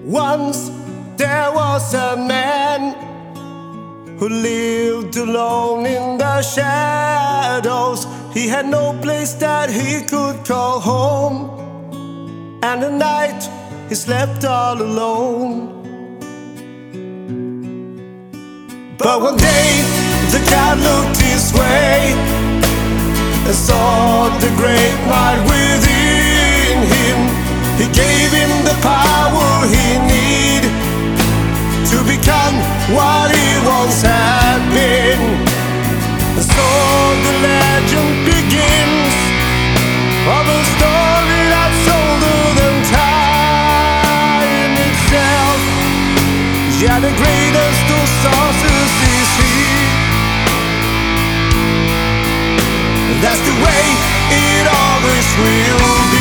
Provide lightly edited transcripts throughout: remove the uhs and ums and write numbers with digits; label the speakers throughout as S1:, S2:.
S1: Once there was a man who lived alone in the shadows. He had no place that he could call home, and at night he slept all alone. But one day the God looked his way and saw the great might within him. He gave him the power he needed to become what he once had been. And so the legend begins of a story that's older than time itself. Yeah, the greatest of sources is he. That's the way it always will be.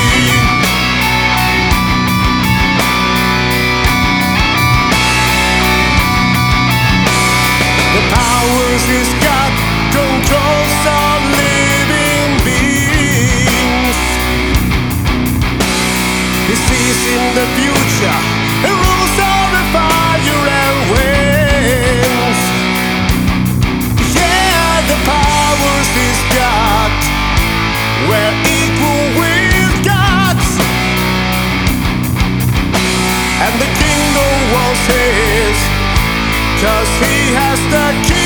S1: The powers he's got controls all living beings. He sees in the future and rules over fire and winds. Yeah, the powers he's got were equal with God's, and the kingdom was his, 'cause he has the key.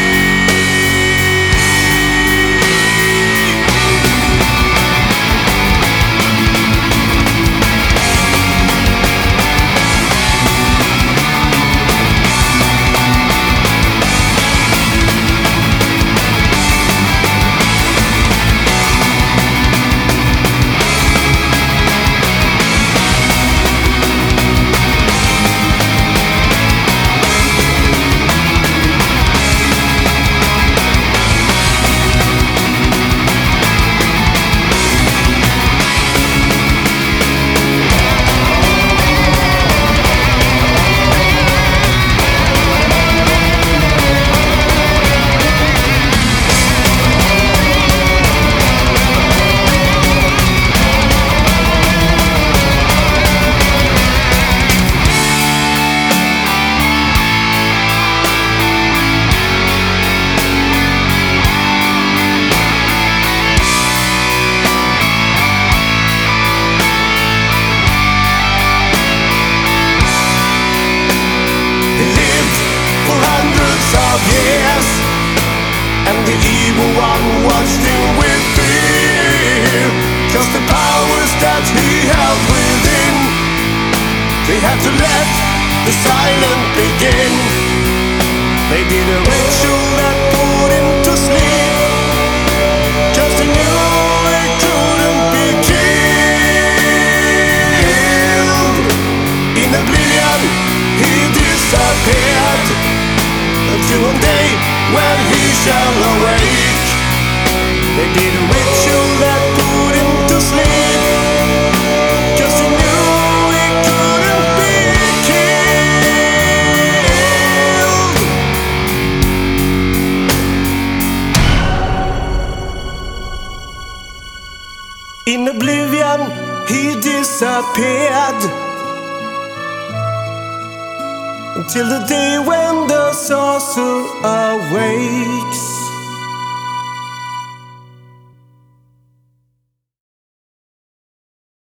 S1: Years, and the evil one watched him with fear, 'cause the powers that he held within, they had to let the silent begin. They did a ritual that put him to sleep, 'cause they knew he couldn't be killed. In oblivion he disappeared, until one day when he shall awake. They did a ritual that put him to sleep, 'cause he knew he couldn't be killed. In oblivion he disappeared, until the day when the sorcerer awakes.